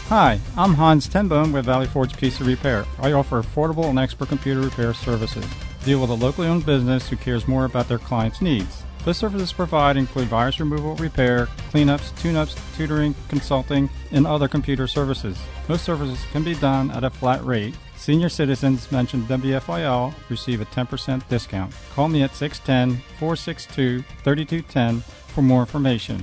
Hi, I'm Hans Tenbone with Valley Forge PC Repair. I offer affordable and expert computer repair services. Deal with a locally owned business who cares more about their clients' needs. The services provided include virus removal, repair, cleanups, tune-ups, tutoring, consulting, and other computer services. Most services can be done at a flat rate. Senior citizens mention WFIL receive a 10% discount. Call me at 610-462-3210 for more information.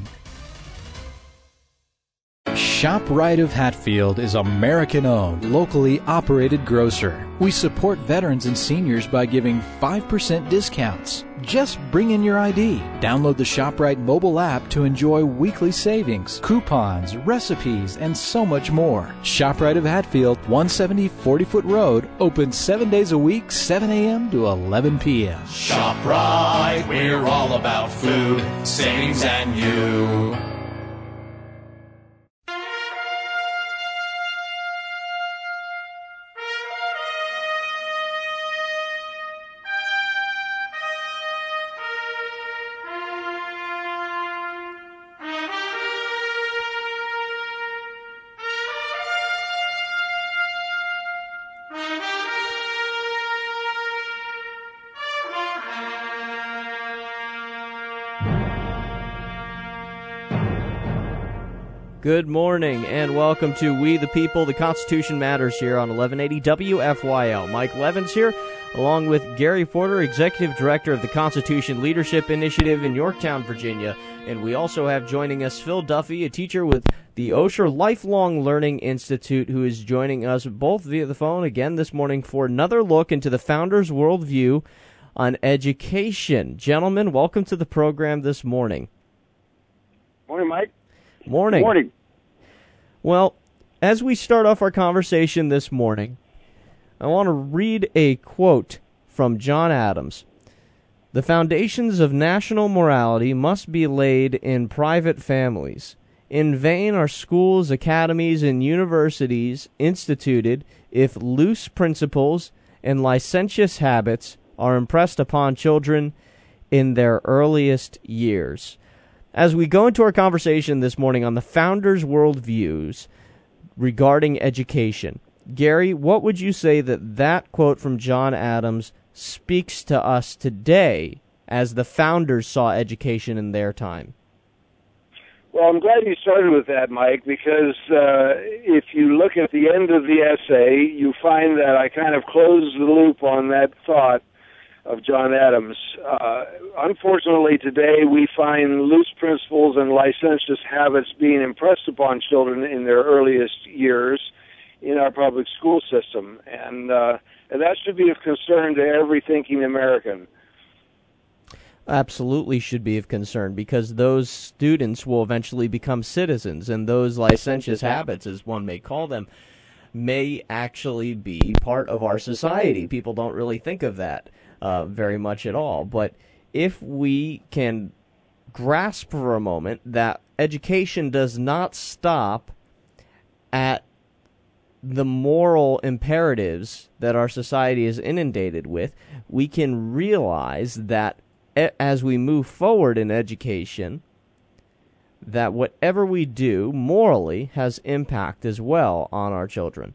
ShopRite of Hatfield is American-owned, locally operated grocer. We support veterans and seniors by giving 5% discounts. Just bring in your ID. Download the ShopRite mobile app to enjoy weekly savings, coupons, recipes, and so much more. ShopRite of Hatfield, 170 40-foot Road, open 7 days a week, 7 a.m. to 11 p.m. ShopRite, we're all about food, savings, and you. Good morning, and welcome to We the People, the Constitution Matters here on 1180 WFYL. Mike Levins here, along with Gary Porter, Executive Director of the Constitution Leadership Initiative in Yorktown, Virginia. And we also have joining us Phil Duffy, a teacher with the Osher Lifelong Learning Institute, who is joining us both via the phone again this morning for another look into the Founders' Worldview on education. Gentlemen, welcome to the program this morning. Morning, Mike. Morning. Morning. Well, as we start off our conversation this morning, I want to read a quote from John Adams. "The foundations of national morality must be laid in private families. In vain are schools, academies, and universities instituted if loose principles and licentious habits are impressed upon children in their earliest years." As we go into our conversation this morning on the Founders' Worldviews regarding education, Gary, what would you say that quote from John Adams speaks to us today as the Founders saw education in their time? Well, I'm glad you started with that, Mike, because if you look at the end of the essay, you find that I kind of closed the loop on that thought of John Adams. Unfortunately, today we find loose principles and licentious habits being impressed upon children in their earliest years in our public school system, and that should be of concern to every thinking American. Absolutely should be of concern, because those students will eventually become citizens, and those licentious habits, as one may call them, may actually be part of our society. People don't really think of that very much at all. But if we can grasp for a moment that education does not stop at the moral imperatives that our society is inundated with, we can realize that as we move forward in education, that whatever we do morally has impact as well on our children.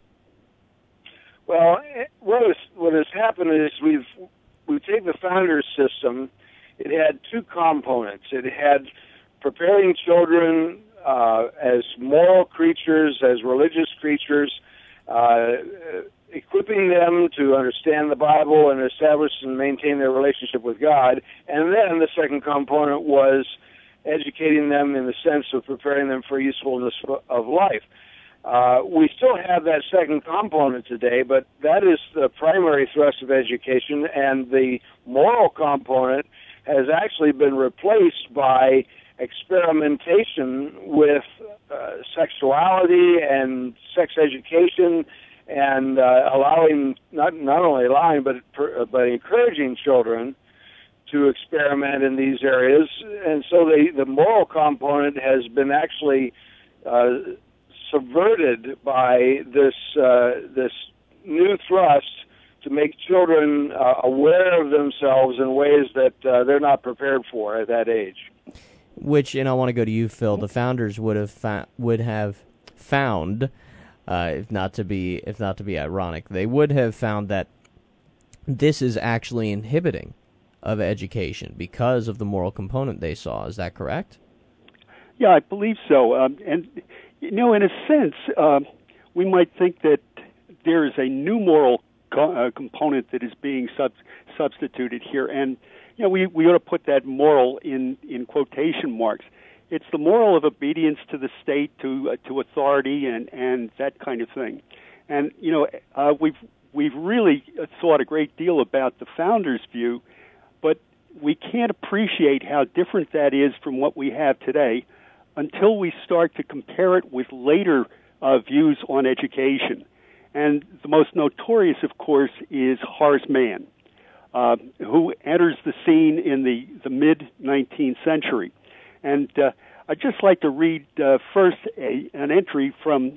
Well, what has happened is we take the Founders system. It had two components. It had preparing children as moral creatures, as religious creatures, equipping them to understand the Bible and establish and maintain their relationship with God. And then the second component was educating them in the sense of preparing them for usefulness of life. We still have that second component today, but that is the primary thrust of education, and the moral component has actually been replaced by experimentation with sexuality and sex education, and allowing not only allowing but encouraging children to experiment in these areas. And so the moral component has been actually subverted by this new thrust to make children aware of themselves in ways that they're not prepared for at that age. Which, and I want to go to you, Phil, the Founders would have found if not to be ironic. They would have found that this is actually inhibiting of education because of the moral component they saw. Is that correct? Yeah, I believe so. And, in a sense, we might think that there is a new moral component that is being substituted here. And, we ought to put that moral in quotation marks. It's the moral of obedience to the state, to authority, and that kind of thing. And, we've really thought a great deal about the founders' view, but we can't appreciate how different that is from what we have today until we start to compare it with later views on education. And the most notorious, of course, is Horace Mann, who enters the scene in the mid-19th century. And I'd just like to read first an entry from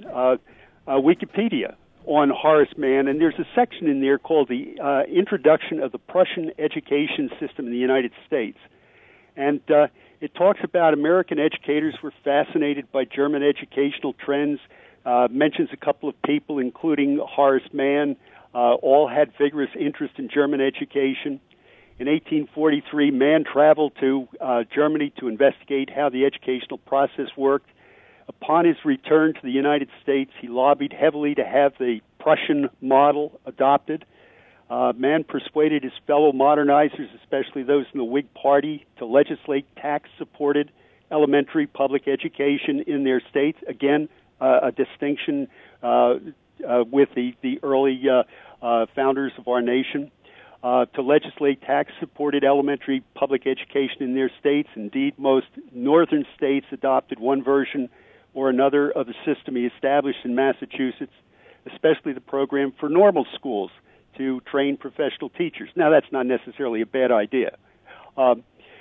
Wikipedia on Horace Mann, and there's a section in there called the Introduction of the Prussian Education System in the United States. And it talks about American educators were fascinated by German educational trends, mentions a couple of people, including Horace Mann, all had vigorous interest in German education. In 1843, Mann traveled to Germany to investigate how the educational process worked. Upon his return to the United States, he lobbied heavily to have the Prussian model adopted. Mann persuaded his fellow modernizers, especially those in the Whig Party, to legislate tax-supported elementary public education in their states. Again, a distinction with the early founders of our nation. To legislate tax-supported elementary public education in their states. Indeed, most northern states adopted one version or another of the system he established in Massachusetts, especially the program for normal schools to train professional teachers. Now, that's not necessarily a bad idea. In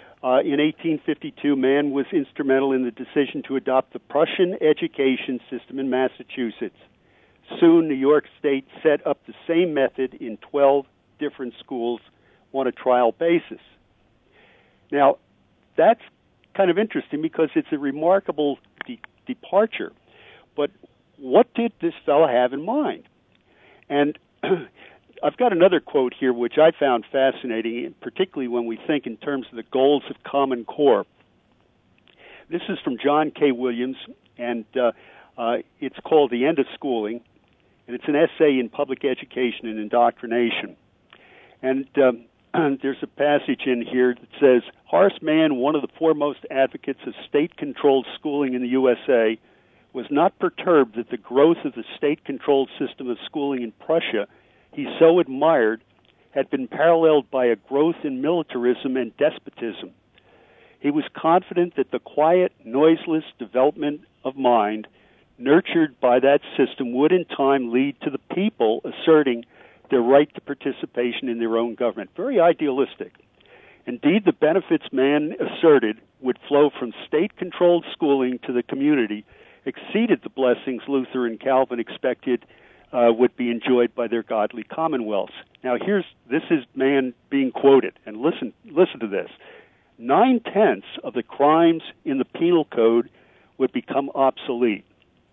1852, Mann was instrumental in the decision to adopt the Prussian education system in Massachusetts. Soon, New York State set up the same method in 12 different schools on a trial basis. Now, that's kind of interesting because it's a remarkable departure. But what did this fellow have in mind? And I've got another quote here which I found fascinating, particularly when we think in terms of the goals of Common Core. This is from John K. Williams, and it's called The End of Schooling, and it's an essay in public education and indoctrination. And there's a passage in here that says, Horace Mann, one of the foremost advocates of state-controlled schooling in the USA, was not perturbed that the growth of the state-controlled system of schooling in Prussia he so admired had been paralleled by a growth in militarism and despotism. He was confident that the quiet, noiseless development of mind nurtured by that system would in time lead to the people asserting their right to participation in their own government. Very idealistic. Indeed, the benefits Mann asserted would flow from state-controlled schooling to the community exceeded the blessings Luther and Calvin expected would be enjoyed by their godly commonwealths. Now, this is Mann being quoted, and listen to this. 9/10 of the crimes in the penal code would become obsolete.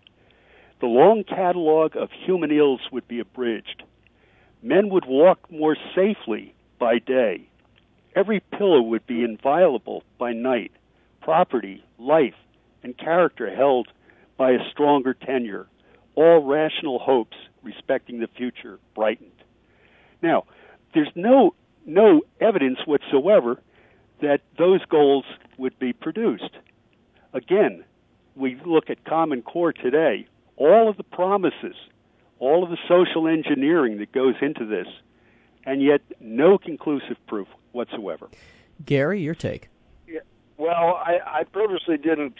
The long catalog of human ills would be abridged. Men would walk more safely by day. Every pillow would be inviolable by night. Property, life, and character held by a stronger tenure. All rational hopes respecting the future brightened. Now, there's no evidence whatsoever that those goals would be produced. Again, we look at Common Core today. All of the promises, all of the social engineering that goes into this, and yet no conclusive proof whatsoever. Gary, your take. Yeah, well, I purposely didn't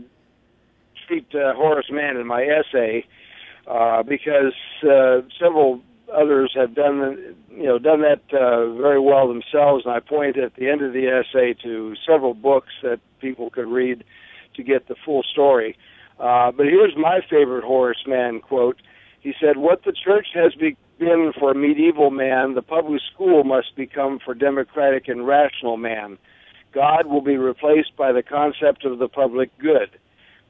treat Horace Mann in my essay because several others have done that very well themselves, and I point at the end of the essay to several books that people could read to get the full story. But here's my favorite Horace Mann quote. He said, "What the church has been for medieval man, the public school must become for democratic and rational man. God will be replaced by the concept of the public good.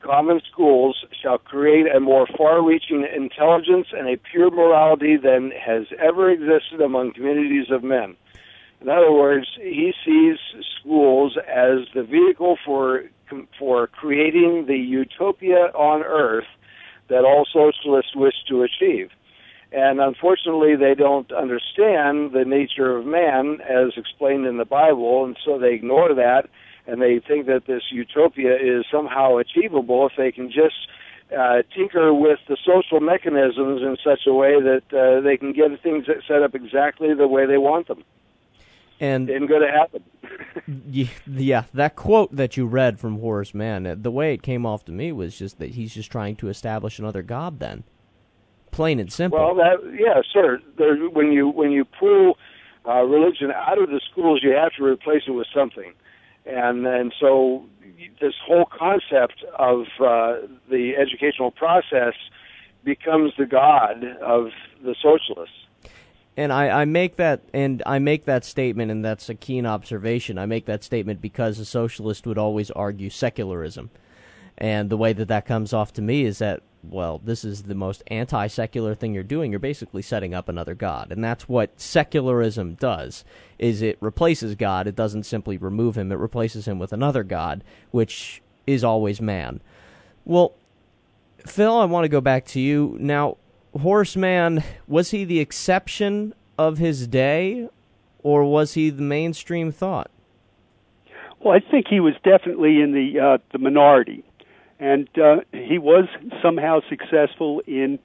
common schools shall create a more far-reaching intelligence and a pure morality than has ever existed among communities of men. In other words, he sees schools as the vehicle for creating the utopia on earth that all socialists wish to achieve. And unfortunately, they don't understand the nature of man as explained in the Bible, and so they ignore that, and they think that this utopia is somehow achievable if they can just tinker with the social mechanisms in such a way that they can get things set up exactly the way they want them. And it ain't going to happen. Yeah, that quote that you read from Horace Mann, the way it came off to me was just that he's just trying to establish another God then. Plain and simple. Well, yeah, sir. When you pull religion out of the schools, you have to replace it with something, and so this whole concept of the educational process becomes the god of the socialists. And I make that statement, and that's a keen observation. I make that statement because a socialist would always argue secularism, and the way that comes off to me is that, well, this is the most anti-secular thing you're doing. You're basically setting up another God, and that's what secularism does, is it replaces God. It doesn't simply remove him. It replaces him with another God, which is always man. Well, Phil, I want to go back to you. Now, Horace Mann, was he the exception of his day, or was he the mainstream thought? Well, I think he was definitely in the minority. And he was somehow successful in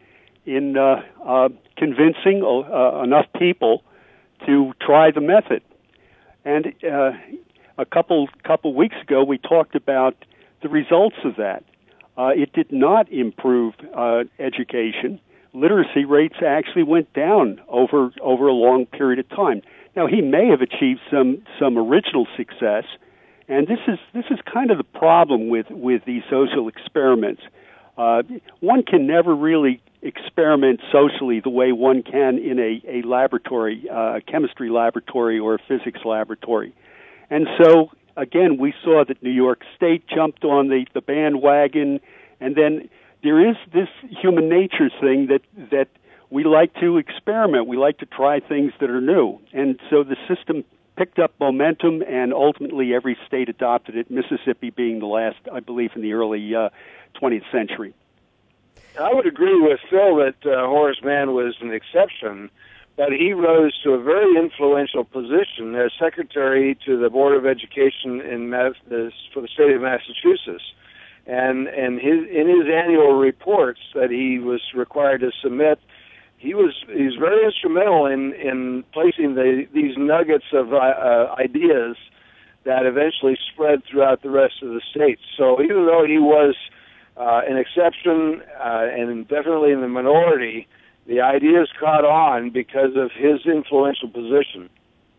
convincing enough people to try the method. And a couple weeks ago, we talked about the results of that. It did not improve education. Literacy rates actually went down over a long period of time. Now, he may have achieved some original success. And this is kind of the problem with these social experiments. One can never really experiment socially the way one can in a laboratory, a chemistry laboratory or a physics laboratory. And so, again, we saw that New York State jumped on the bandwagon, and then there is this human nature thing that we like to experiment. We like to try things that are new. And so the system picked up momentum, and ultimately every state adopted it, Mississippi being the last, I believe, in the early 20th century. I would agree with Phil that Horace Mann was an exception, but he rose to a very influential position as secretary to the Board of Education for the state of Massachusetts. And in his annual reports that he was required to submit, he's very instrumental in placing these nuggets of ideas that eventually spread throughout the rest of the states. So even though he was an exception and definitely in the minority, the ideas caught on because of his influential position.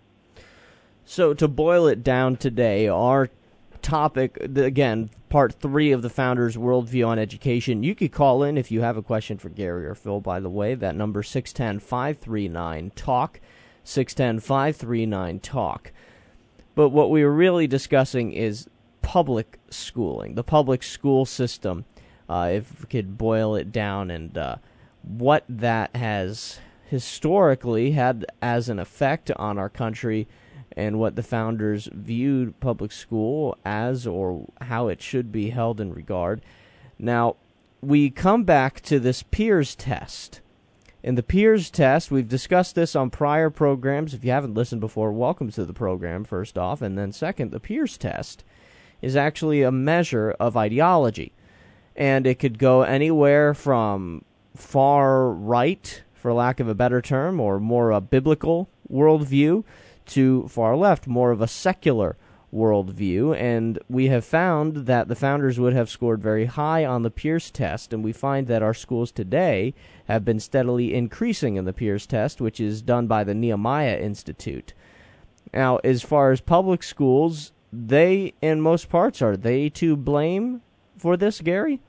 So to boil it down today, our topic, again, part 3 of the Founders' Worldview on Education. You could call in if you have a question for Gary or Phil, by the way. That number 610-539-TALK, 610-539-TALK. But what we were really discussing is public schooling, the public school system, if we could boil it down, and what that has historically had as an effect on our country, and what the founders viewed public school as, or how it should be held in regard. Now, we come back to this Peirce test. In the Peirce test, we've discussed this on prior programs. If you haven't listened before, welcome to the program, first off. And then second, the Peirce test is actually a measure of ideology. And it could go anywhere from far right, for lack of a better term, or more a biblical worldview, to far left, more of a secular worldview, and we have found that the founders would have scored very high on the Peirce test, and we find that our schools today have been steadily increasing in the Peirce test, which is done by the Nehemiah Institute. Now, as far as public schools, they, in most parts, are they to blame for this, Gary?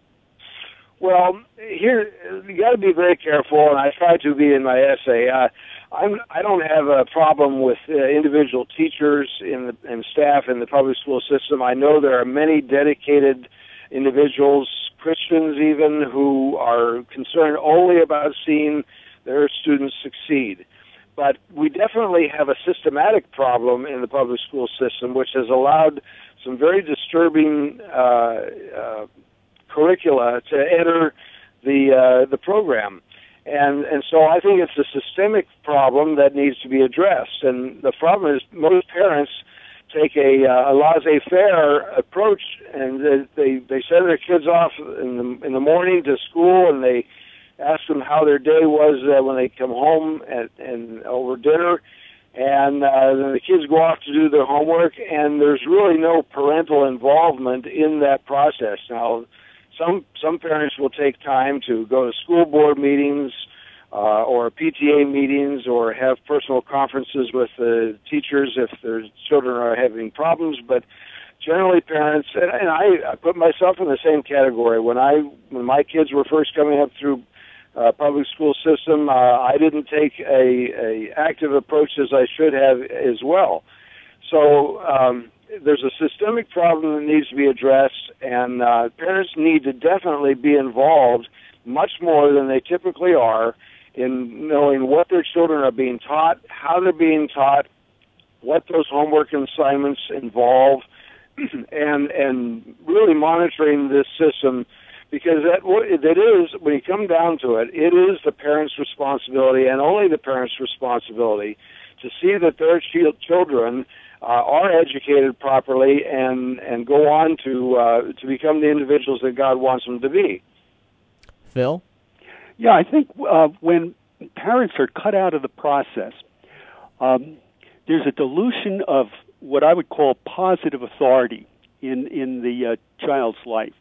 Well, here, you got to be very careful, and I try to be in my essay. I don't have a problem with individual teachers and staff in the public school system. I know there are many dedicated individuals, Christians even, who are concerned only about seeing their students succeed. But we definitely have a systematic problem in the public school system, which has allowed some very disturbing curricula to enter the program. And so I think it's a systemic problem that needs to be addressed. And the problem is most parents take a laissez-faire approach, and they send their kids off in the morning to school, and they ask them how their day was when they come home and over dinner, and then the kids go off to do their homework, and there's really no parental involvement in that process. Now, some parents will take time to go to school board meetings or PTA meetings or have personal conferences with the teachers if their children are having problems, but generally parents, and I put myself in the same category. When my kids were first coming up through public school system, I didn't take a active approach as I should have as well. So there's a systemic problem that needs to be addressed, and parents need to definitely be involved much more than they typically are in knowing what their children are being taught, how they're being taught, what those homework assignments involve, and really monitoring this system, because that is, when you come down to it, it is the parents' responsibility and only the parents' responsibility to see that their children are educated properly and go on to become the individuals that God wants them to be. Phil? Yeah, I think when parents are cut out of the process, there's a dilution of what I would call positive authority in the child's life.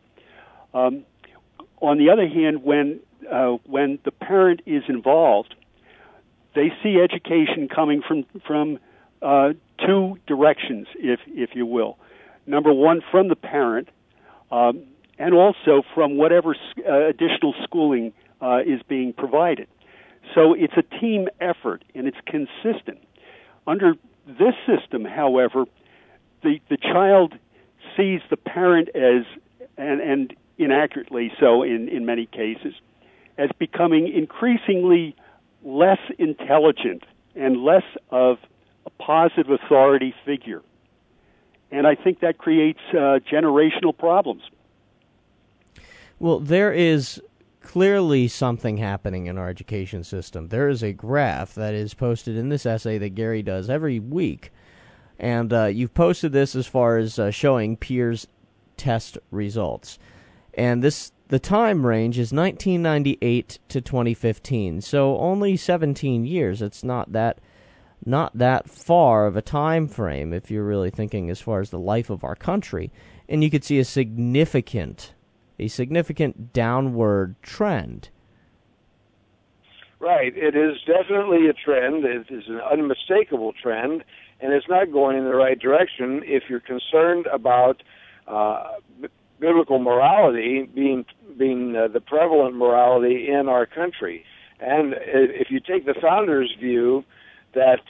On the other hand, when the parent is involved, they see education coming from two directions, if you will. Number one, from the parent, and also from whatever additional schooling is being provided. So it's a team effort, and it's consistent. Under this system, however, the child sees the parent as, and inaccurately so in many cases, as becoming increasingly less intelligent and less of a positive authority figure. And I think that creates generational problems. Well, there is clearly something happening in our education system. There is a graph that is posted in this essay that Gary does every week. And you've posted this as far as showing Pear's test results. And the time range is 1998 to 2015, so only 17 years. It's not that far of a time frame if you're really thinking as far as the life of our country. And you could see a significant downward trend. Right. It is definitely a trend. It is an unmistakable trend, and it's not going in the right direction if you're concerned about biblical morality being the prevalent morality in our country. And if you take the founders' view that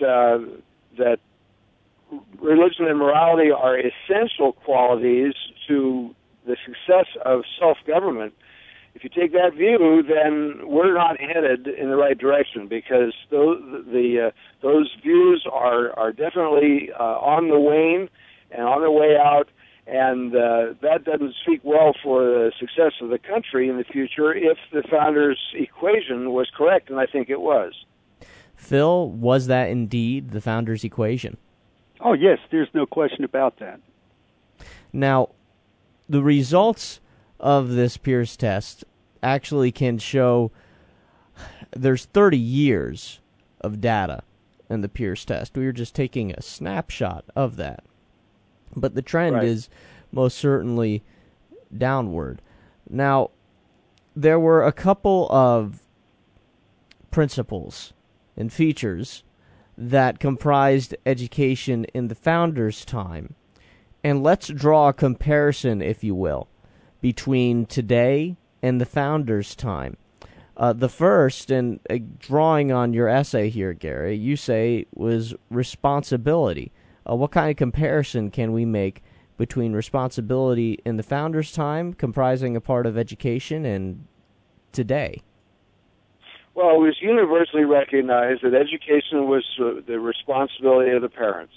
religion and morality are essential qualities to the success of self-government, if you take that view, then we're not headed in the right direction, because those views are definitely on the wane and on their way out, and that doesn't speak well for the success of the country in the future if the founders' equation was correct, and I think it was. Phil, was that indeed the founders' equation? Oh, yes, there's no question about that. Now, the results of this Pear's test actually can show there's 30 years of data in the Pear's test. We were just taking a snapshot of that. But the trend is most certainly downward. Now, there were a couple of principles and features that comprised education in the founders' time. And let's draw a comparison, if you will, between today and the founders' time. The first, and drawing on your essay here, Gary, you say was responsibility. What kind of comparison can we make between responsibility in the founders' time, comprising a part of education, and today? Well, it was universally recognized that education was the responsibility of the parents.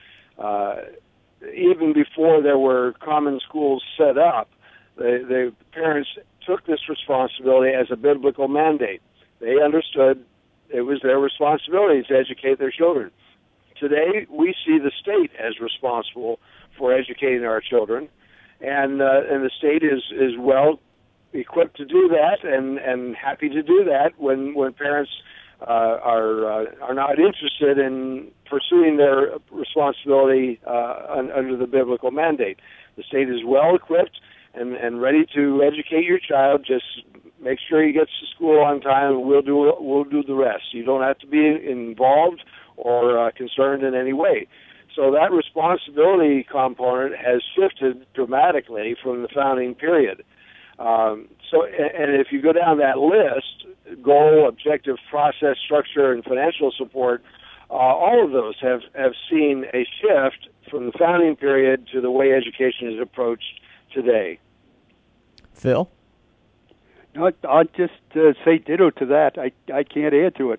Even before there were common schools set up, the parents took this responsibility as a biblical mandate. They understood it was their responsibility to educate their children. Today, we see the state as responsible for educating our children, and the state is well equipped to do that and happy to do that when parents are not interested in pursuing their responsibility under the biblical mandate. The state is well equipped and ready to educate your child. Just make sure he gets to school on time, and we'll do the rest. You don't have to be involved or concerned in any way. So that responsibility component has shifted dramatically from the founding period. And if you go down that list, goal, objective, process, structure, and financial support, all of those have seen a shift from the founding period to the way education is approached today. Phil? No, I'll just say ditto to that. I can't add to it.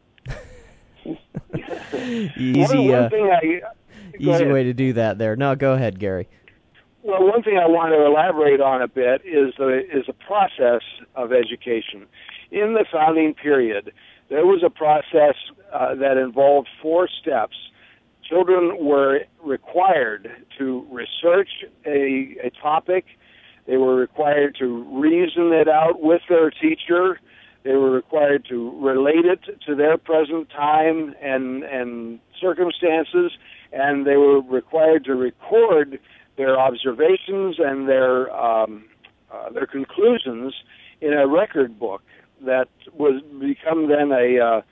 Easy way to do that there. No, go ahead, Gary. Well, one thing I want to elaborate on a bit is the process of education. In the founding period, there was a process that involved 4 steps. Children were required to research a topic. They were required to reason it out with their teacher. They were required to relate it to their present time and circumstances, and they were required to record their observations and their conclusions in a record book that was become then a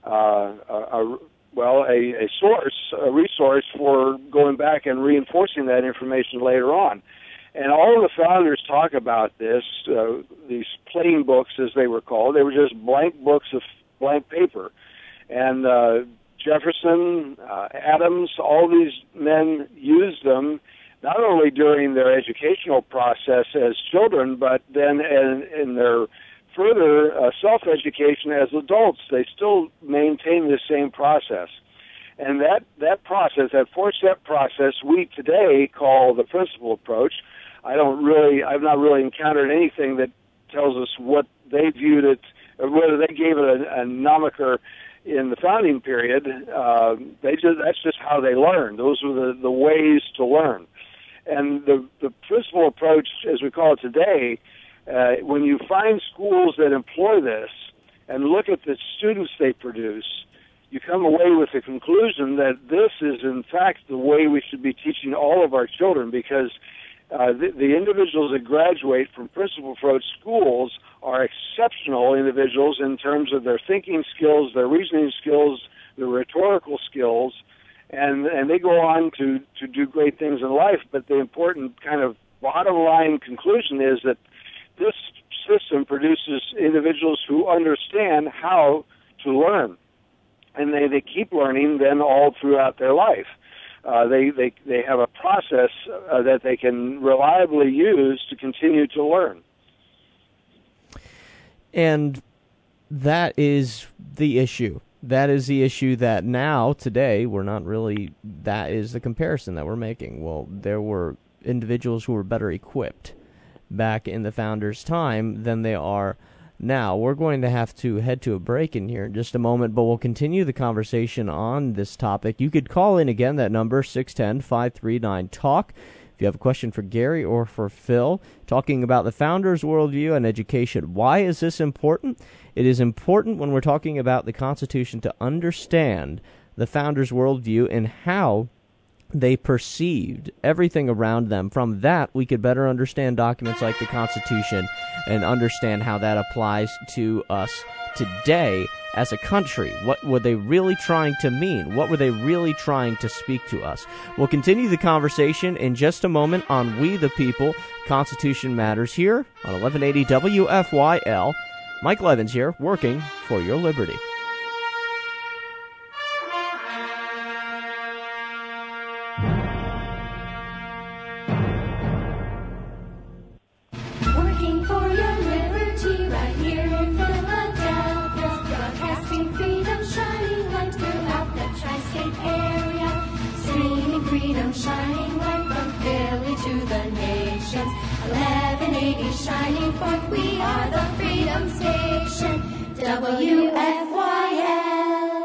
resource for going back and reinforcing that information later on. And all of the founders talk about this, these plain books as they were called. They were just blank books of blank paper. And Jefferson, Adams, all these men used them not only during their educational process as children, but then in their further self-education as adults. They still maintain the same process. And that process, that 4-step process, we today call the principal approach. I've not really encountered anything that tells us what they viewed it, or whether they gave it a moniker in the founding period. That's just how they learned. Those were the ways to learn. And the principal approach, as we call it today, when you find schools that employ this and look at the students they produce, you come away with the conclusion that this is, in fact, the way we should be teaching all of our children, because the individuals that graduate from principal approach schools are exceptional individuals in terms of their thinking skills, their reasoning skills, their rhetorical skills, and they go on to do great things in life. But the important kind of bottom line conclusion is that this system produces individuals who understand how to learn, and they keep learning then all throughout their life. They have a process that they can reliably use to continue to learn. And that is the issue. That is the issue that now, today, we're not really, that is the comparison that we're making. Well, there were individuals who were better equipped back in the founders' time than they are now. We're going to have to head to a break in here in just a moment, but we'll continue the conversation on this topic. You could call in again, that number, 610-539-TALK. If you have a question for Gary or for Phil, talking about the founders' worldview and education. Why is this important? It is important when we're talking about the Constitution to understand the founders' worldview and how they perceived everything around them. From that, we could better understand documents like the Constitution and understand how that applies to us today as a country. What were they really trying to mean? What were they really trying to speak to us? We'll continue the conversation in just a moment on We the People, Constitution Matters, here on 1180 WFYL. Michael Evans here, working for your liberty. shining light from Philly to the nations. 1180 shining forth, we are the Freedom Station, WFYL.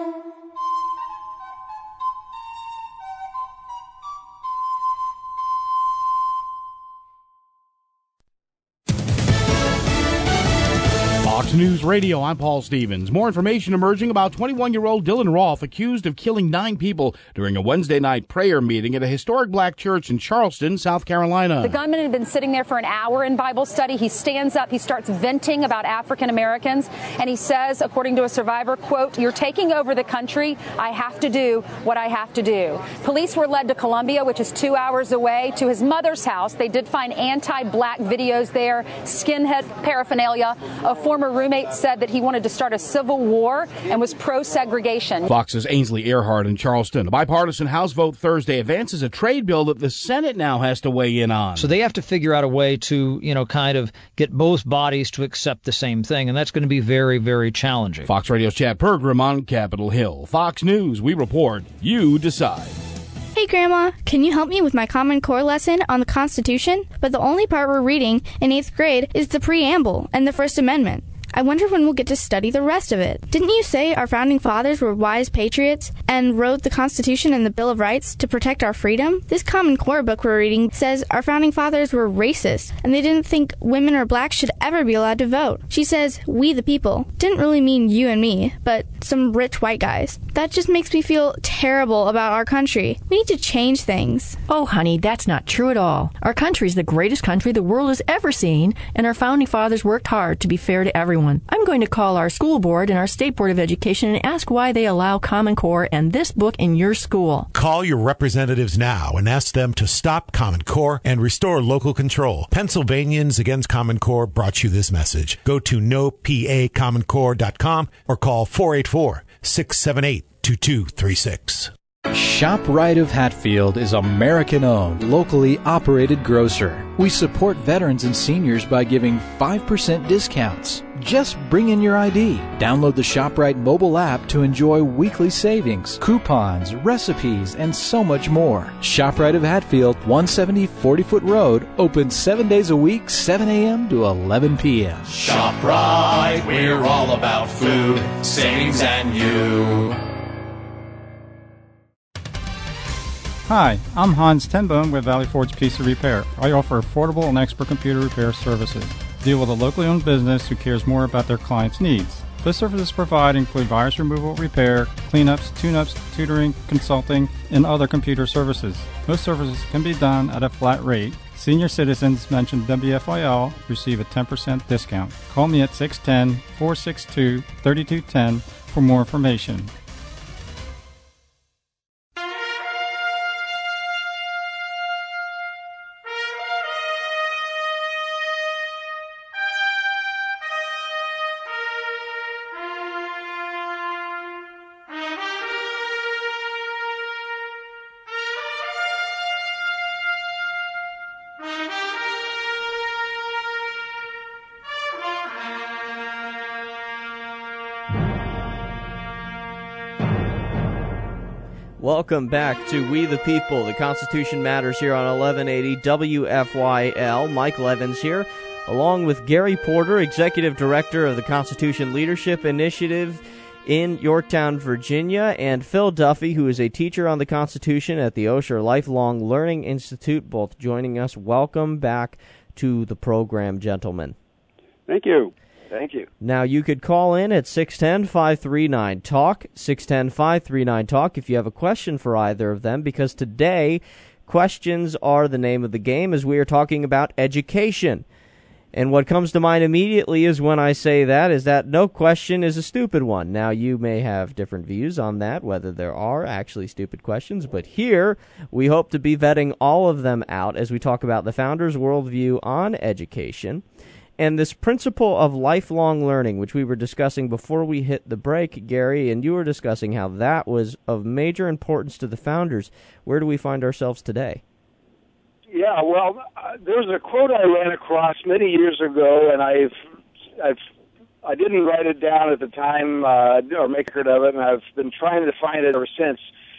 Fox News Radio, I'm Paul Stevens. More information emerging about 21-year-old Dylan Rolfe accused of killing 9 people during a Wednesday night prayer meeting at a historic black church in Charleston, South Carolina. The gunman had been sitting there for an hour in Bible study. He stands up, he starts venting about African Americans, and he says, according to a survivor, quote, "You're taking over the country. I have to do what I have to do." Police were led to Columbia, which is 2 hours away, to his mother's house. They did find anti-black videos there, skinhead paraphernalia. A former roommate said that he wanted to start a civil war and was pro-segregation. Fox's Ainsley Earhart in Charleston. A bipartisan House vote Thursday advances a trade bill that the Senate now has to weigh in on. So they have to figure out a way to, kind of get both bodies to accept the same thing, and that's going to be very, very challenging. Fox Radio's Chad Pergram on Capitol Hill. Fox News, we report, you decide. Hey Grandma, can you help me with my Common Core lesson on the Constitution? But the only part we're reading in 8th grade is the preamble and the First Amendment. I wonder when we'll get to study the rest of it. Didn't you say our founding fathers were wise patriots and wrote the Constitution and the Bill of Rights to protect our freedom? This Common Core book we're reading says our founding fathers were racist and they didn't think women or blacks should ever be allowed to vote. She says, "we the people." Didn't really mean you and me, but some rich white guys. That just makes me feel terrible about our country. We need to change things. Oh, honey, that's not true at all. Our country is the greatest country the world has ever seen, and our founding fathers worked hard to be fair to everyone. I'm going to call our school board and our State Board of Education and ask why they allow Common Core and this book in your school. Call your representatives now and ask them to stop Common Core and restore local control. Pennsylvanians Against Common Core brought you this message. Go to nopacommoncore.com or call 484-678-2236. ShopRite of Hatfield is American-owned, locally operated grocer. We support veterans and seniors by giving 5% discounts. Just bring in your ID. Download the ShopRite mobile app to enjoy weekly savings, coupons, recipes, and so much more. ShopRite of Hatfield, 170 40-foot road, open 7 days a week, 7 a.m. to 11 p.m. ShopRite, we're all about food, savings, and you. Hi, I'm Hans Tenbohm with Valley Forge Pizza Repair. I offer affordable and expert computer repair services. Deal with a locally owned business who cares more about their clients' needs. The services provided include virus removal, repair, cleanups, tune-ups, tutoring, consulting, and other computer services. Most services can be done at a flat rate. Senior citizens mentioned WFIL receive a 10% discount. Call me at 610-462-3210 for more information. Welcome back to We the People. The Constitution Matters here on 1180 WFYL. Mike Levins here, along with Gary Porter, Executive Director of the Constitution Leadership Initiative in Yorktown, Virginia, and Phil Duffy, who is a teacher on the Constitution at the Osher Lifelong Learning Institute, both joining us. Welcome back to the program, gentlemen. Thank you. Thank you. Now, you could call in at 610-539-TALK, 610-539-TALK, if you have a question for either of them, because today, questions are the name of the game as we are talking about education. And what comes to mind immediately is when I say that is that no question is a stupid one. Now, you may have different views on that, whether there are actually stupid questions, but here we hope to be vetting all of them out as we talk about the Founders' worldview on education. And this principle of lifelong learning, which we were discussing before we hit the break, Gary, and you were discussing how that was of major importance to the Founders. Where do we find ourselves today? Yeah, well, there's a quote I ran across many years ago, and I didn't write it down at the time or make a record of it, and I've been trying to find it ever since.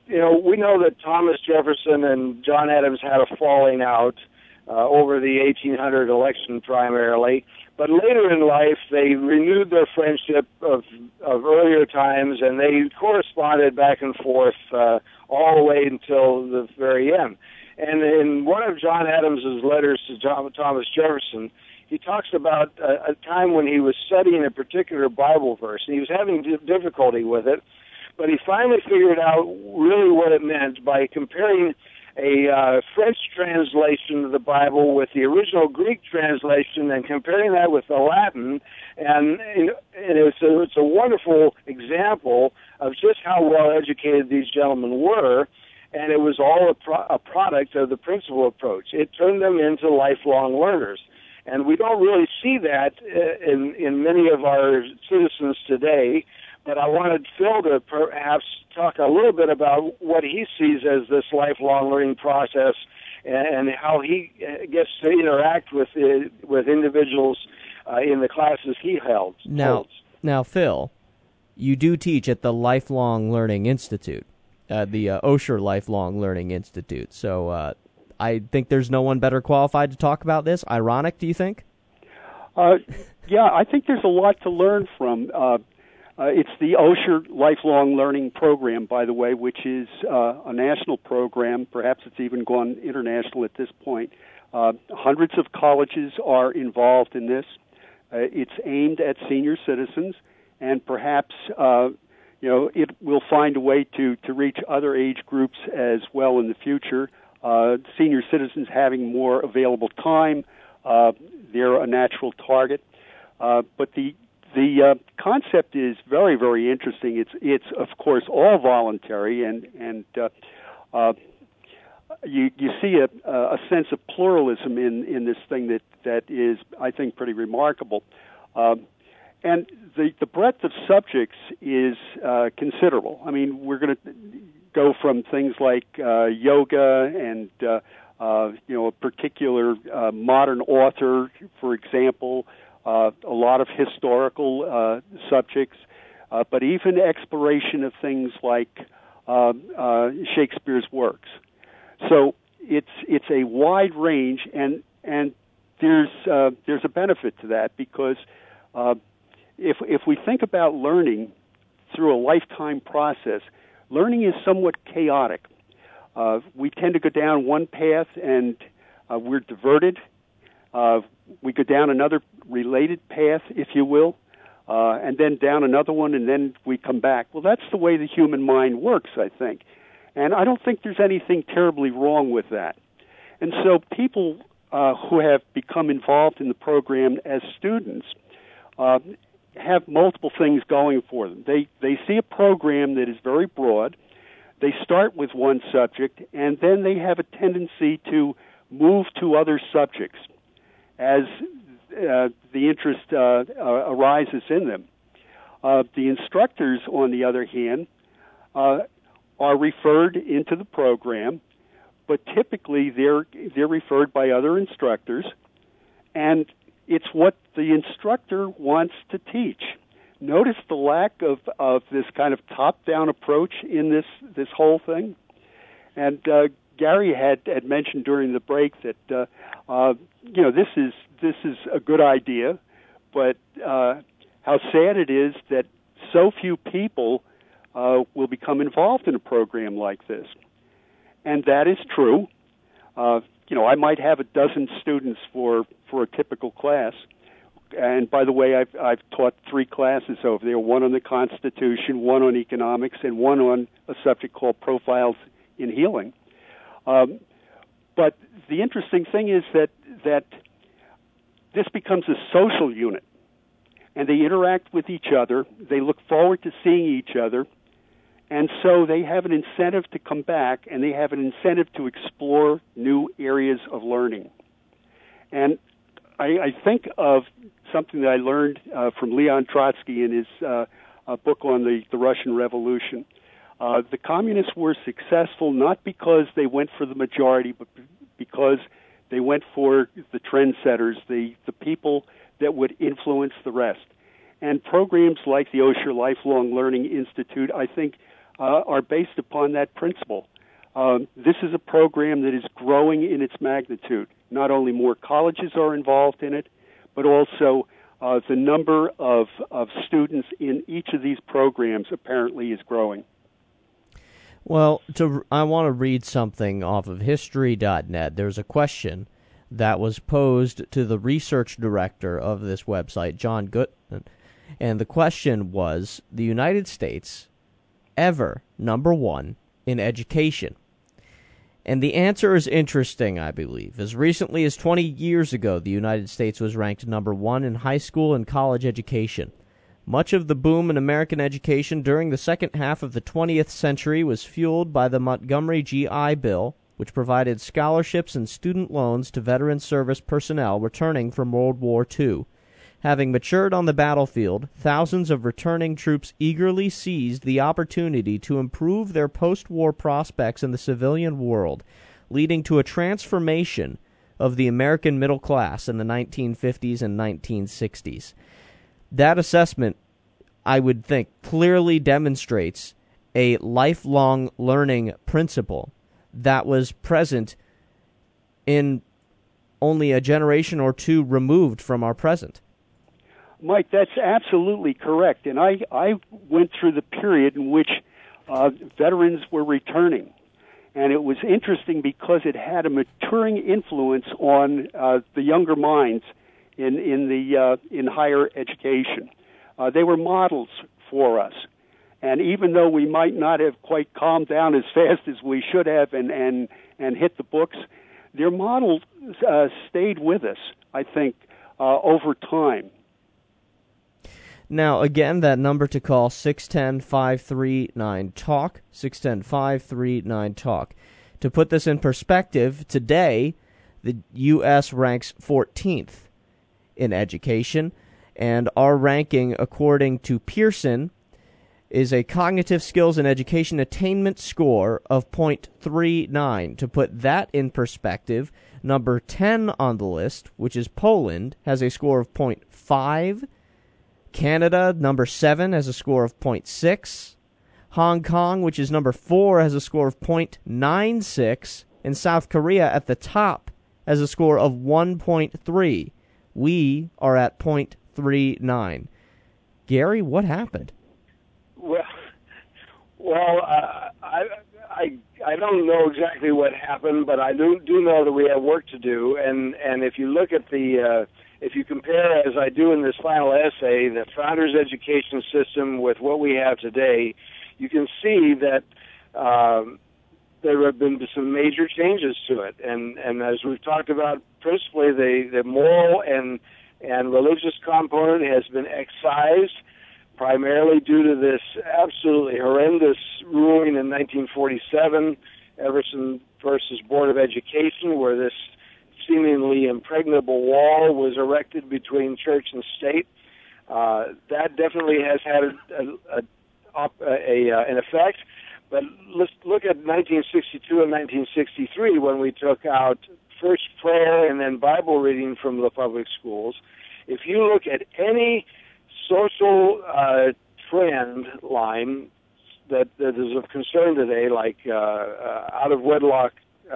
we know that Thomas Jefferson and John Adams had a falling out over the 1800 election primarily, but later in life they renewed their friendship of earlier times, and they corresponded back and forth all the way until the very end. And in one of John Adams' letters to Thomas Jefferson, he talks about a time when he was studying a particular Bible verse, and he was having difficulty with it, but he finally figured out really what it meant by comparing a French translation of the Bible with the original Greek translation and comparing that with the Latin, and it's a wonderful example of just how well educated these gentlemen were, and it was all a product of the principal approach. It turned them into lifelong learners. And we don't really see that in many of our citizens today, but I wanted Phil to perhaps talk a little bit about what he sees as this lifelong learning process and how he gets to interact with individuals in the classes he holds. Now, Phil, you do teach at the Lifelong Learning Institute, the Osher Lifelong Learning Institute, so I think there's no one better qualified to talk about this. Ironic, do you think? Yeah, I think there's a lot to learn from. It's the Osher Lifelong Learning Program, by the way, which is a national program. Perhaps it's even gone international at this point. Hundreds of colleges are involved in this. It's aimed at senior citizens, and perhaps it will find a way to reach other age groups as well in the future. Senior citizens having more available time, they're a natural target. But the concept is very, very interesting. It's of course all voluntary, and you see a sense of pluralism in this thing that is, I think, pretty remarkable. And the breadth of subjects is considerable. I mean, we're going to go from things like yoga and a particular modern author, for example, a lot of historical subjects, but even exploration of things like Shakespeare's works. So it's a wide range, and there's a benefit to that, because if we think about learning through a lifetime process, learning is somewhat chaotic. We tend to go down one path and we're diverted. We go down another related path, if you will, and then down another one, and then we come back. Well, that's the way the human mind works, I think. And I don't think there's anything terribly wrong with that. And so people who have become involved in the program as students have multiple things going for them. They see a program that is very broad. They start with one subject, and then they have a tendency to move to other subjects as the interest arises in them. The instructors, on the other hand, are referred into the program, but typically they're referred by other instructors, and it's what the instructor wants to teach. Notice the lack of this kind of top-down approach in this whole thing. And Gary had mentioned during the break that this is a good idea, but how sad it is that so few people will become involved in a program like this. And that is true. I might have a dozen students for a typical class. And by the way, I've taught 3 classes over there, one on the Constitution, one on economics, and one on a subject called Profiles in Healing. But the interesting thing is that this becomes a social unit, and they interact with each other. They look forward to seeing each other, and so they have an incentive to come back, and they have an incentive to explore new areas of learning. And I think of something that I learned from Leon Trotsky in his book on the Russian Revolution. The communists were successful not because they went for the majority, but because they went for the trendsetters, the people that would influence the rest. And programs like the Osher Lifelong Learning Institute, I think, are based upon that principle. This is a program that is growing in its magnitude. Not only more colleges are involved in it, but also the number of students in each of these programs apparently is growing. Well, I want to read something off of History.net. There's a question that was posed to the research director of this website, John Gutman, and the question was, the United States ever number one in education? And the answer is interesting, I believe. As recently as 20 years ago, the United States was ranked number one in high school and college education. Much of the boom in American education during the second half of the 20th century was fueled by the Montgomery GI Bill, which provided scholarships and student loans to veteran service personnel returning from World War II. Having matured on the battlefield, thousands of returning troops eagerly seized the opportunity to improve their post-war prospects in the civilian world, leading to a transformation of the American middle class in the 1950s and 1960s. That assessment, I would think, clearly demonstrates a lifelong learning principle that was present in only a generation or two removed from our present. Mike, that's absolutely correct. And I went through the period in which veterans were returning. And it was interesting because it had a maturing influence on the younger minds in higher education. They were models for us. And even though we might not have quite calmed down as fast as we should have and hit the books, their models stayed with us, I think, over time. Now, again, that number to call, 610-539-TALK, 610-539-TALK. To put this in perspective, today, the U.S. ranks 14th in education, and our ranking, according to Pearson, is a cognitive skills and education attainment score of 0.39. To put that in perspective, number 10 on the list, which is Poland, has a score of 0.5. Canada, number 7, has a score of 0.6. Hong Kong, which is number 4, has a score of 0.96. And South Korea at the top has a score of 1.3. We are at 0.39. Gary, what happened? Well, I don't know exactly what happened, but I do know that we have work to do. And if you look at if you compare, as I do in this final essay, the founders' education system with what we have today, you can see that there have been some major changes to it. And as we've talked about, principally the moral and religious component has been excised, primarily due to this absolutely horrendous ruling in 1947, Everson versus Board of Education, where this seemingly impregnable wall was erected between church and state. That definitely has had an effect. But let's look at 1962 and 1963, when we took out first prayer and then Bible reading from the public schools. If you look at any social trend line that is of concern today, like out of wedlock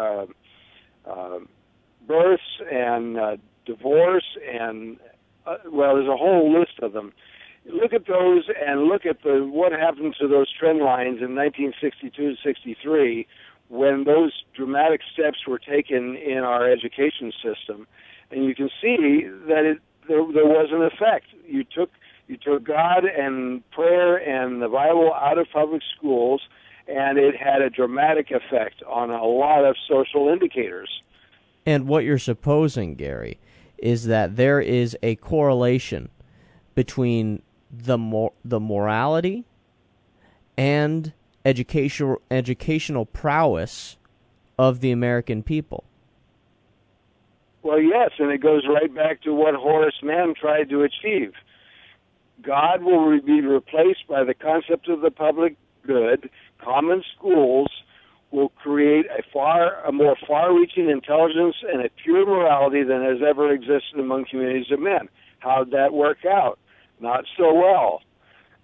births and divorce, and there's a whole list of them. Look at those and look at what happened to those trend lines in 1962 to 63, when those dramatic steps were taken in our education system, and you can see that there was an effect. You took God and prayer and the Bible out of public schools, and it had a dramatic effect on a lot of social indicators. And what you're supposing, Gary, is that there is a correlation between the morality and educational prowess of the American people. Well, yes, and it goes right back to what Horace Mann tried to achieve. God will be replaced by the concept of the public good. Common schools will create a more far-reaching intelligence and a pure morality than has ever existed among communities of men. How'd that work out? Not so well.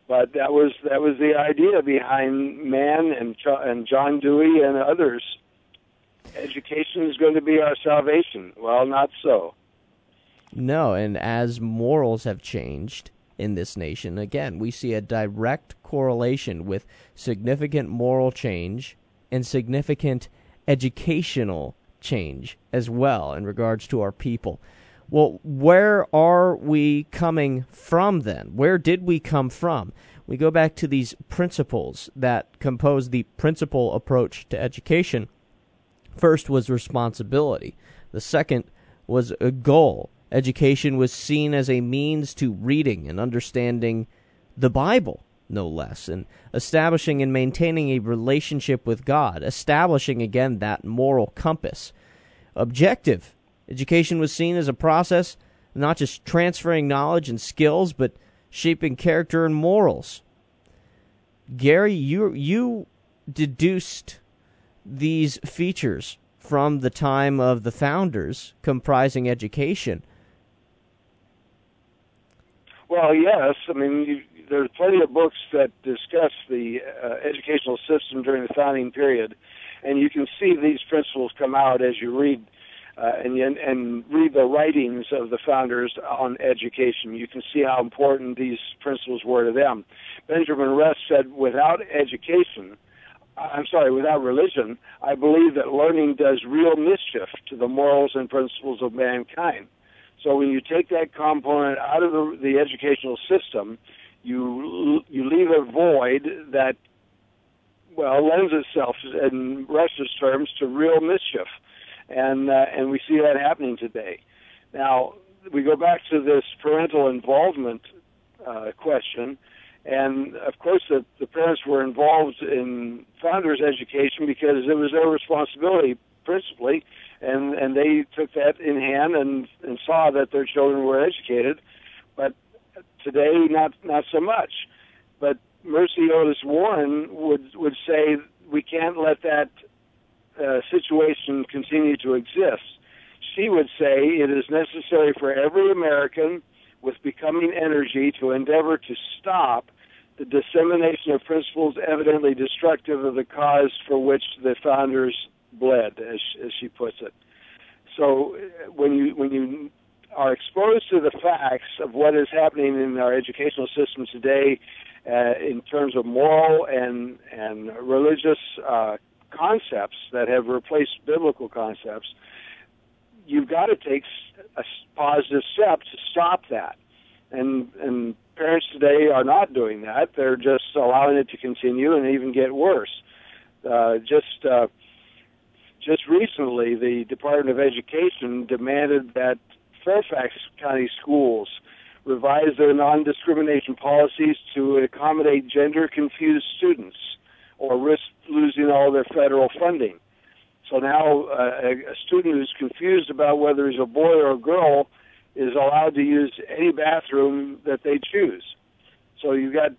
But that was the idea behind Mann and John Dewey and others. Education is going to be our salvation. Well, not so. No, and as morals have changed in this nation, again, we see a direct correlation with significant moral change and significant educational change as well in regards to our people. Well, where are we coming from then? Where did we come from? We go back to these principles that compose the principal approach to education. First was responsibility. The second was a goal. Education was seen as a means to reading and understanding the Bible, no less, and establishing and maintaining a relationship with God, establishing, again, that moral compass. Objective. Education was seen as a process not just transferring knowledge and skills, but shaping character and morals. Gary, you deduced these features from the time of the founders comprising education. Well, yes. I mean, there's plenty of books that discuss the educational system during the founding period, and you can see these principles come out as you read and read the writings of the founders on education. You can see how important these principles were to them. Benjamin Rush said, without religion, I believe that learning does real mischief to the morals and principles of mankind. So when you take that component out of the educational system, you leave a void that, lends itself, in Rush's terms, to real mischief. And we see that happening today. Now, we go back to this parental involvement question, and of course the parents were involved in founders' education because it was their responsibility principally, and they took that in hand and saw that their children were educated. But today, not so much. But Mercy Otis Warren would say we can't let that situation continue to exist. She would say it is necessary for every American with becoming energy to endeavor to stop the dissemination of principles evidently destructive of the cause for which the founders bled, as she puts it. So when you are exposed to the facts of what is happening in our educational system today in terms of moral and religious concepts that have replaced biblical concepts, you've got to take a positive step to stop that. And parents today are not doing that. They're just allowing it to continue and even get worse. Just recently, the Department of Education demanded that Fairfax County schools revise their non-discrimination policies to accommodate gender-confused students or risk losing all their federal funding. So now a student who's confused about whether he's a boy or a girl is allowed to use any bathroom that they choose. So you've got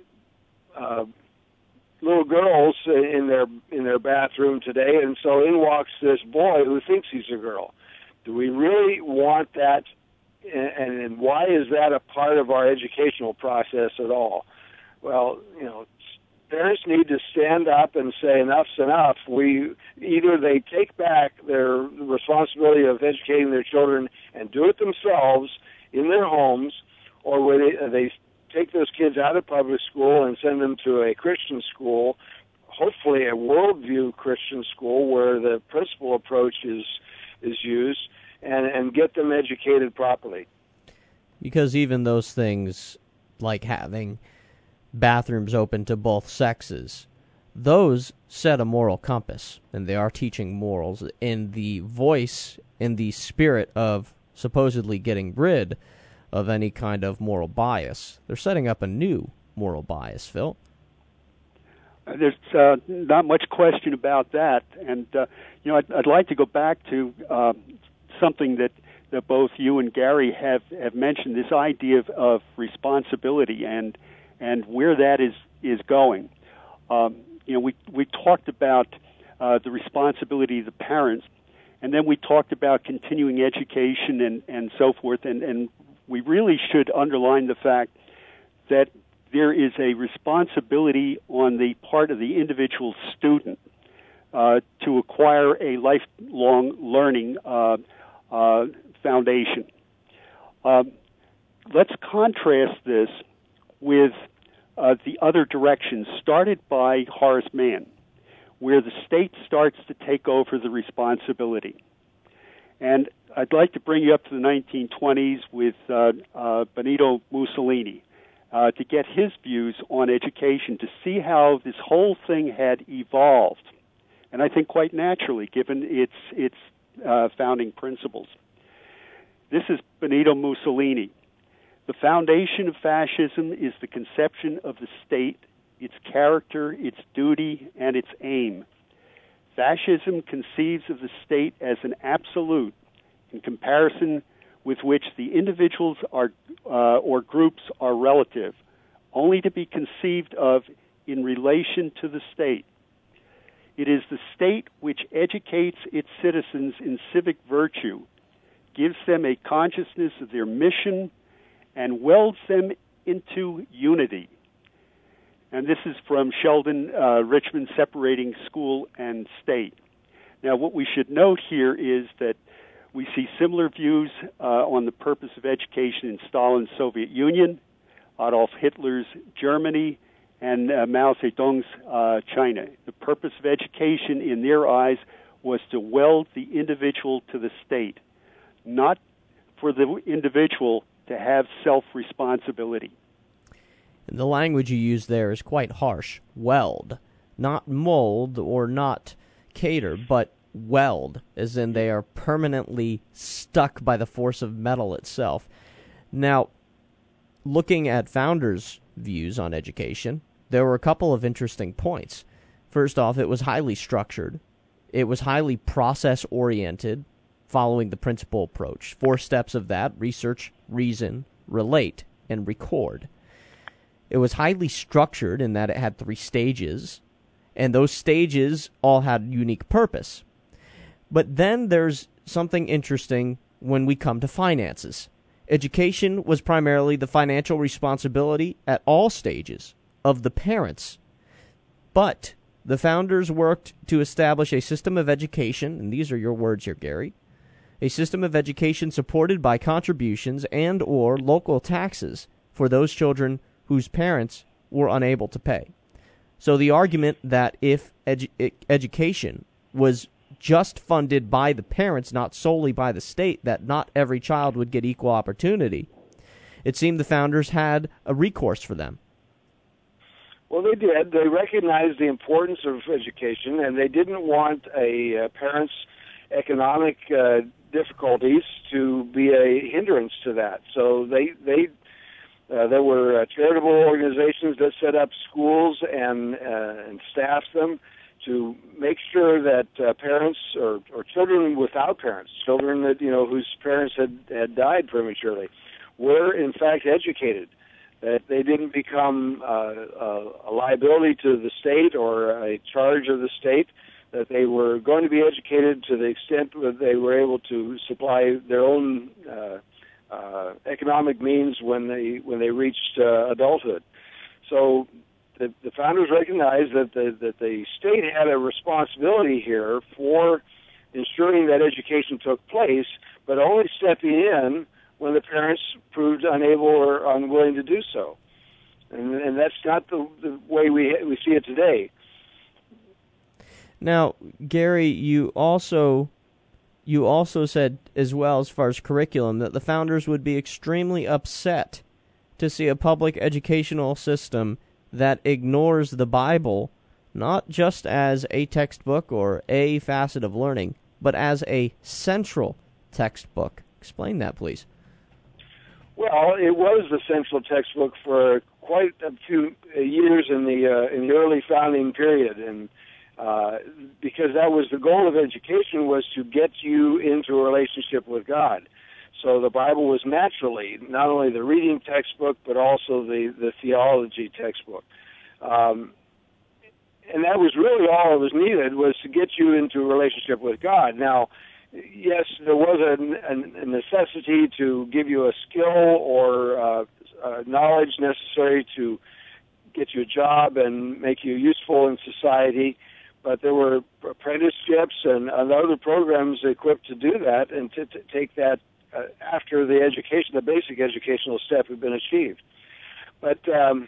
little girls in their bathroom today, and so in walks this boy who thinks he's a girl. Do we really want that? And why is that a part of our educational process at all? Well, parents need to stand up and say enough's enough. Either they take back their responsibility of educating their children and do it themselves in their homes, or where they take those kids out of public school and send them to a Christian school, hopefully a worldview Christian school where the principal approach is used, and get them educated properly. Because even those things, like having bathrooms open to both sexes, those set a moral compass, and they are teaching morals in the voice, in the spirit of supposedly getting rid of any kind of moral bias. They're setting up a new moral bias, Phil. There's not much question about that, and I'd like to go back to something that both you and Gary have mentioned, this idea of responsibility and where that is going. We talked about the responsibility of the parents, and then we talked about continuing education and so forth, and we really should underline the fact that there is a responsibility on the part of the individual student to acquire a lifelong learning foundation. Let's contrast this with the other direction started by Horace Mann, where the state starts to take over the responsibility. And I'd like to bring you up to the 1920s with Benito Mussolini to get his views on education, to see how this whole thing had evolved, and I think quite naturally, given its founding principles. This is Benito Mussolini. The foundation of fascism is the conception of the state, its character, its duty, and its aim. Fascism conceives of the state as an absolute in comparison with which the individuals are or groups are relative, only to be conceived of in relation to the state. It is the state which educates its citizens in civic virtue, gives them a consciousness of their mission, and welds them into unity. And this is from Sheldon Richman, Separating School and State. Now, what we should note here is that we see similar views on the purpose of education in Stalin's Soviet Union, Adolf Hitler's Germany, and Mao Zedong's China. The purpose of education in their eyes was to weld the individual to the state, not for the individual to have self-responsibility. And the language you use there is quite harsh. Weld. Not mold or not cater, but weld, as in they are permanently stuck by the force of metal itself. Now, looking at Founders' views on education, there were a couple of interesting points. First off, it was highly structured. It was highly process-oriented, following the principle approach. 4 steps of that: research, reason, relate, and record. It was highly structured in that it had 3 stages, and those stages all had unique purpose. But then there's something interesting when we come to finances. Education was primarily the financial responsibility at all stages of the parents. But the founders worked to establish a system of education, and these are your words here, Gary, a system of education supported by contributions and or local taxes for those children whose parents were unable to pay. So the argument that if education was just funded by the parents, not solely by the state, that not every child would get equal opportunity, it seemed the founders had a recourse for them. Well, they did. They recognized the importance of education, and they didn't want a parent's economic difficulties to be a hindrance to that. So there were charitable organizations that set up schools and staffed them to make sure that parents or children without parents, children that whose parents had died prematurely, were in fact educated. That they didn't become a liability to the state or a charge of the state. That they were going to be educated to the extent that they were able to supply their own economic means when they reached adulthood. So the founders recognized that the state had a responsibility here for ensuring that education took place, but only stepping in when the parents proved unable or unwilling to do so. And that's not the way we see it today. Now, Gary, you also said as well, as far as curriculum, that the founders would be extremely upset to see a public educational system that ignores the Bible, not just as a textbook or a facet of learning, but as a central textbook. Explain that, please. Well, it was the central textbook for quite a few years in the early founding period, and because that was the goal of education, was to get you into a relationship with God. So the Bible was naturally not only the reading textbook, but also the theology textbook. And that was really all that was needed, was to get you into a relationship with God. Now, yes, there was a necessity to give you a skill or knowledge necessary to get you a job and make you useful in society. But there were apprenticeships and other programs equipped to do that and to take that after the education, the basic educational step had been achieved. But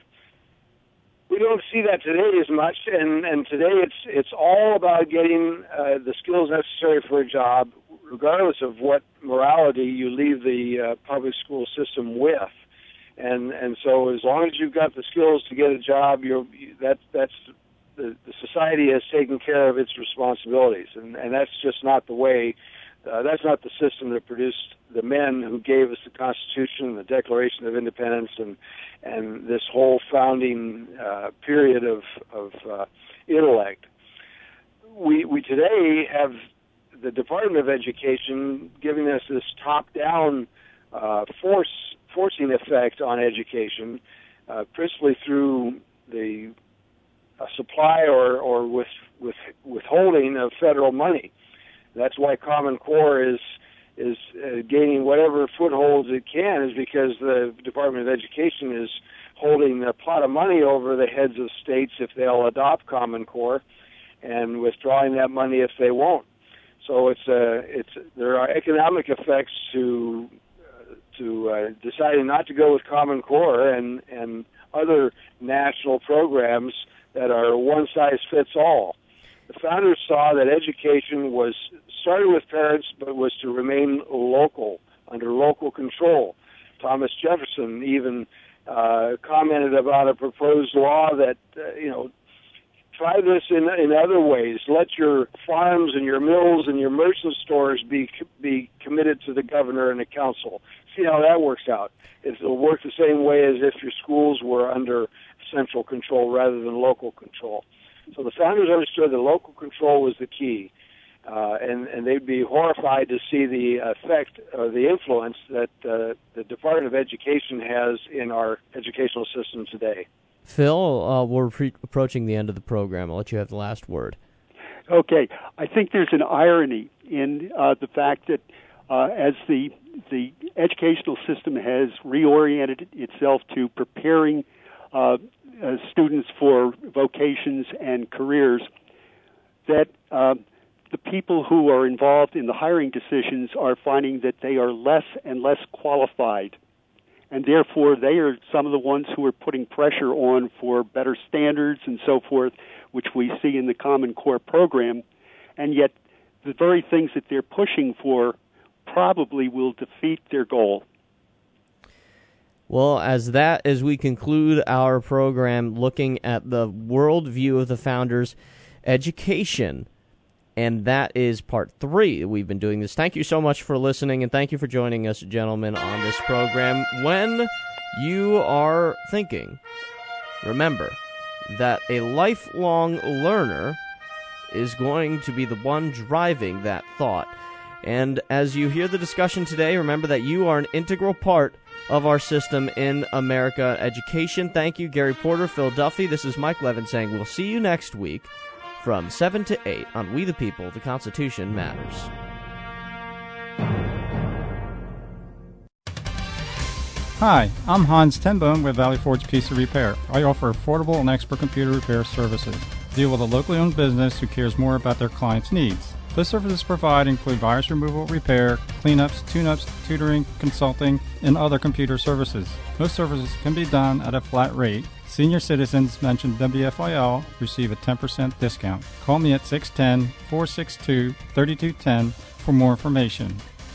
we don't see that today as much, and today it's all about getting the skills necessary for a job, regardless of what morality you leave the public school system with. And so as long as you've got the skills to get a job, that's the society has taken care of its responsibilities, and that's just not the way. That's not the system that produced the men who gave us the Constitution, the Declaration of Independence, and this whole founding period of intellect. We today have the Department of Education giving us this top-down forcing effect on education, principally through the supply or withholding of federal money. That's why Common Core is gaining whatever footholds it can, is because the Department of Education is holding a pot of money over the heads of states if they'll adopt Common Core, and withdrawing that money if they won't. So there are economic effects to deciding not to go with Common Core and other national programs that are one size fits all. The founders saw that education started with parents, but was to remain local, under local control. Thomas Jefferson even commented about a proposed law that, try this in other ways. Let your farms and your mills and your merchant stores be committed to the governor and the council. See how that works out. It'll work the same way as if your schools were under central control rather than local control. So the founders understood that local control was the key, and they'd be horrified to see the effect or the influence that the Department of Education has in our educational system today. Phil, we're approaching the end of the program. I'll let you have the last word. Okay. I think there's an irony in the fact that as the educational system has reoriented itself to preparing students for vocations and careers, that the people who are involved in the hiring decisions are finding that they are less and less qualified, and therefore they are some of the ones who are putting pressure on for better standards and so forth, which we see in the Common Core program, and yet the very things that they're pushing for probably will defeat their goal. Well, as we conclude our program looking at the worldview of the founders' education, and that is part 3. We've been doing this. Thank you so much for listening, and thank you for joining us, gentlemen, on this program. When you are thinking, remember that a lifelong learner is going to be the one driving that thought. And as you hear the discussion today, remember that you are an integral part of our system in America education. Thank you, Gary Porter, Phil Duffy. This is Mike Levin saying we'll see you next week from 7 to 8 on We the People, the Constitution Matters. Hi, I'm Hans Tenbone with Valley Forge PC Repair. I offer affordable and expert computer repair services. Deal with a locally owned business who cares more about their clients' needs. The services provided include virus removal, repair, cleanups, tune-ups, tutoring, consulting, and other computer services. Most services can be done at a flat rate. Senior citizens mention WFIL receive a 10% discount. Call me at 610-462-3210 for more information.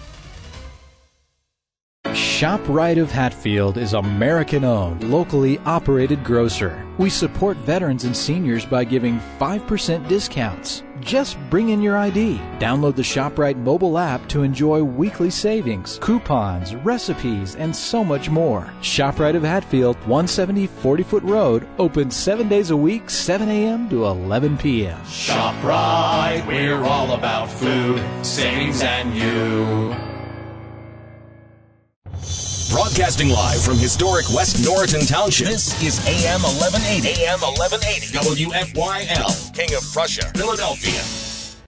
ShopRite of Hatfield is American-owned, locally operated grocer. We support veterans and seniors by giving 5% discounts. Just bring in your ID. Download the ShopRite mobile app to enjoy weekly savings, coupons, recipes, and so much more. ShopRite of Hatfield, 170 40-foot road, open 7 days a week, 7 a.m. to 11 p.m. ShopRite, we're all about food, savings, and you. Broadcasting live from historic West Norriton Township. This is AM 1180. AM 1180. WFYL. King of Prussia, Philadelphia.